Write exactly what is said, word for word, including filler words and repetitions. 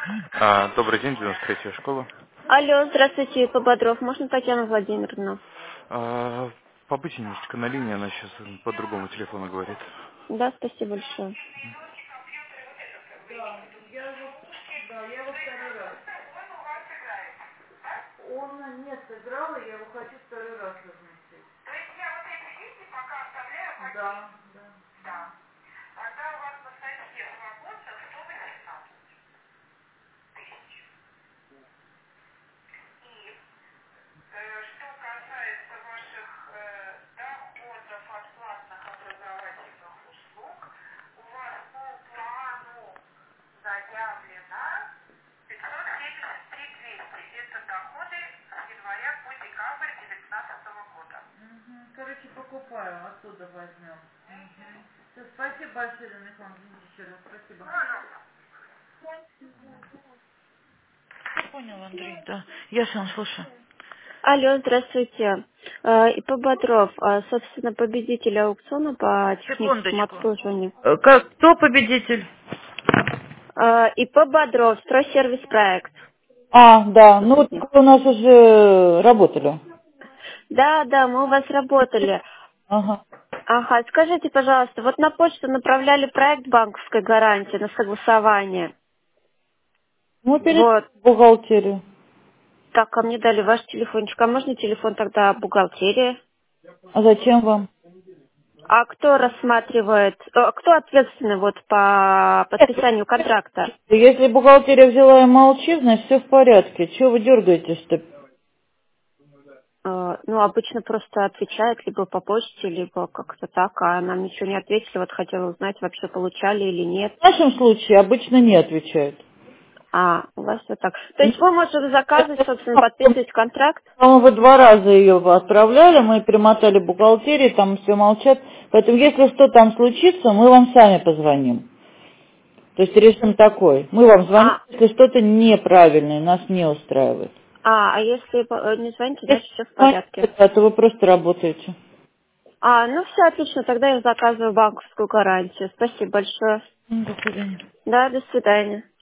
А, добрый день, девяносто третья школа. Алло, здравствуйте, Пободров. Можно Татьяну Владимировну? А, побудьте немножечко на линии, она сейчас по другому телефону говорит. Да, спасибо большое. Да, я его второй раз. Он не сыграл, и я его хочу второй раз разместить. То есть я вот эти деньги пока оставляю в Да, да. Да. Тогда у вас на статье свободно сто восемнадцать тысяч. И э, что касается ваших э, доходов от платных образовательных услуг, у вас по плану заявлено пятьсот семьдесят три двести. Это доходы с января по декабрь две тысячи девятнадцатого года. Угу. Короче, покупаю, оттуда возьмем. Угу. Все, спасибо большое, Елена Михайловна, извините еще раз, спасибо. Я понял, Андрей, да. Я сам слушаю. Алло, здравствуйте. Э, И Пободров, а, собственно, победитель аукциона по техническому Секундочку. обслуживанию. Э, Как, кто победитель? Э, И Пободров, стройсервис проект. А, да, ну вот вы у нас уже работали. Да, да, мы у вас работали. Ага. Ага, скажите, пожалуйста, вот на почту направляли проект банковской гарантии на согласование. Мы перед Вот. бухгалтерию. Так, а мне дали ваш телефончик. А можно телефон тогда бухгалтерии? А зачем вам? А кто рассматривает, э, кто ответственный вот по подписанию контракта? Если бухгалтерия взяла и молчит, значит все в порядке. Чего вы дергаетесь-то? Э, Ну, обычно просто отвечает либо по почте, либо как-то так, а нам ничего не ответили. Вот хотела узнать, вообще получали или нет. В нашем случае обычно не отвечают. А, у вас вот так. То есть вы можете заказывать, собственно, Мы подписывать контракт? вы два раза ее отправляли, мы перемотали бухгалтерии, там все молчат. Поэтому если что там случится, мы вам сами позвоним. То есть режим такой. Мы вам звоним, А, если что-то неправильное, нас не устраивает. а, а если э, не звоните, Если значит все в звоните, порядке. да, то вы просто работаете. А, ну все отлично, тогда я заказываю банковскую гарантию. Спасибо большое. Ну, до свидания. Да, до свидания.